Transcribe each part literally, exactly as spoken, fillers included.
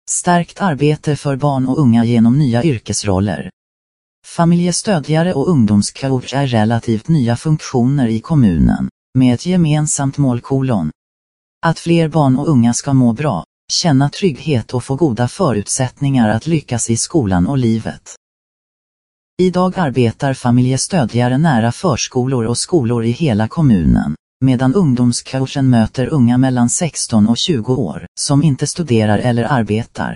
Stärkt arbete för barn och unga genom nya yrkesroller. Familjestödjare och ungdomscoach är relativt nya funktioner i kommunen, med ett gemensamt mål kolon. Att fler barn och unga ska må bra, känna trygghet och få goda förutsättningar att lyckas i skolan och livet. Idag arbetar familjestödjare nära förskolor och skolor i hela kommunen, medan ungdomscoachen möter unga mellan sexton och tjugo år, som inte studerar eller arbetar.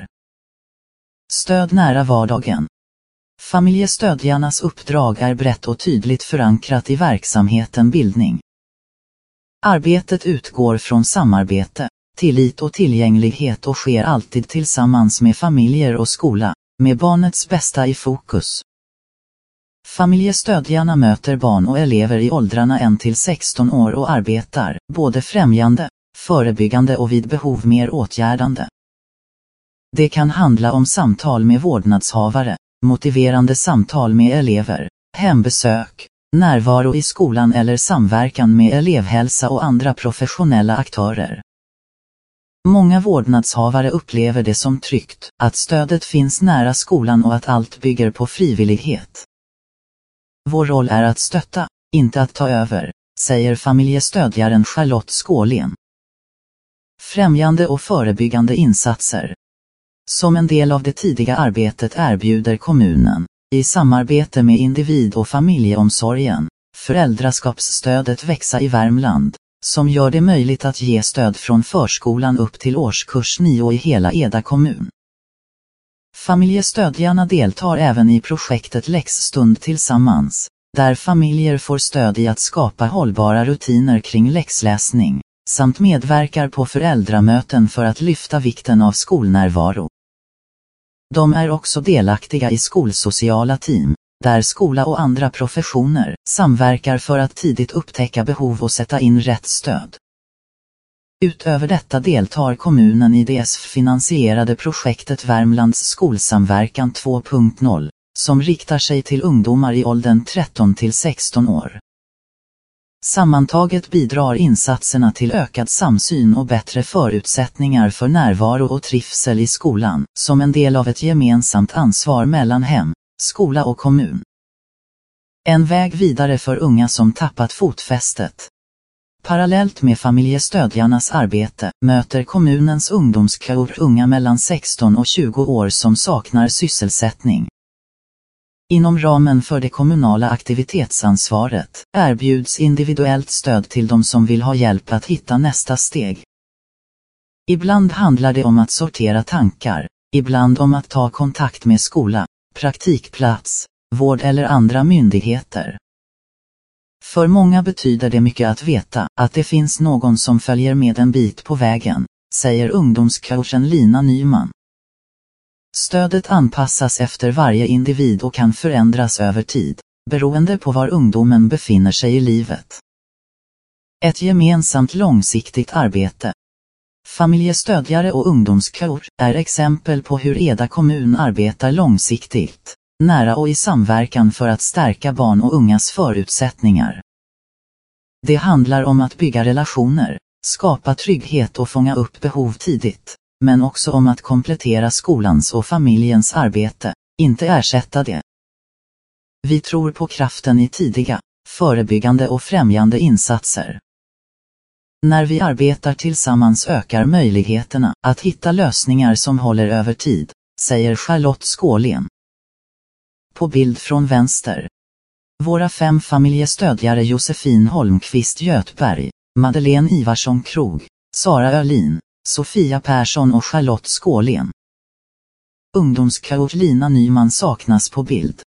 Stöd nära vardagen. Familjestödjarnas uppdrag är brett och tydligt förankrat i verksamheten bildning. Arbetet utgår från samarbete, tillit och tillgänglighet och sker alltid tillsammans med familjer och skola, med barnets bästa i fokus. Familjestödjarna möter barn och elever i åldrarna ett till sexton år och arbetar, både främjande, förebyggande och vid behov mer åtgärdande. Det kan handla om samtal med vårdnadshavare, motiverande samtal med elever, hembesök, närvaro i skolan eller samverkan med elevhälsa och andra professionella aktörer. Många vårdnadshavare upplever det som tryggt, att stödet finns nära skolan och att allt bygger på frivillighet. Vår roll är att stötta, inte att ta över, säger familjestödjaren Charlotte Skålen. Främjande och förebyggande insatser. Som en del av det tidiga arbetet erbjuder kommunen, i samarbete med individ- och familjeomsorgen, föräldraskapsstödet Växa i Värmland, som gör det möjligt att ge stöd från förskolan upp till årskurs nio i hela Eda kommun. Familjestödjarna deltar även i projektet Läxstund tillsammans, där familjer får stöd i att skapa hållbara rutiner kring läxläsning, samt medverkar på föräldramöten för att lyfta vikten av skolnärvaro. De är också delaktiga i skolsociala team, där skola och andra professioner samverkar för att tidigt upptäcka behov och sätta in rätt stöd. Utöver detta deltar kommunen i det S F-finansierade projektet Värmlands skolsamverkan två punkt noll, som riktar sig till ungdomar i åldern tretton till sexton år. Sammantaget bidrar insatserna till ökad samsyn och bättre förutsättningar för närvaro och trivsel i skolan, som en del av ett gemensamt ansvar mellan hem, skola och kommun. En väg vidare för unga som tappat fotfästet. Parallellt med familjestödjarnas arbete möter kommunens ungdomscoach unga mellan sexton och tjugo år som saknar sysselsättning. Inom ramen för det kommunala aktivitetsansvaret erbjuds individuellt stöd till de som vill ha hjälp att hitta nästa steg. Ibland handlar det om att sortera tankar, ibland om att ta kontakt med skola, praktikplats, vård eller andra myndigheter. För många betyder det mycket att veta att det finns någon som följer med en bit på vägen, säger ungdomscoachen Lina Nyman. Stödet anpassas efter varje individ och kan förändras över tid, beroende på var ungdomen befinner sig i livet. Ett gemensamt långsiktigt arbete. Familjestödjare och ungdomscoach är exempel på hur Eda kommun arbetar långsiktigt, nära och i samverkan för att stärka barn och ungas förutsättningar. Det handlar om att bygga relationer, skapa trygghet och fånga upp behov tidigt, men också om att komplettera skolans och familjens arbete, inte ersätta det. Vi tror på kraften i tidiga, förebyggande och främjande insatser. När vi arbetar tillsammans ökar möjligheterna att hitta lösningar som håller över tid, säger Charlotte Skålen. På bild från vänster. Våra fem familjestödjare Josefin Holmqvist Götberg, Madeleine Ivarsson Krog, Sara Öhlin, Sofia Persson och Charlotte Skålen. Ungdomscoach Lina Nyman saknas på bild.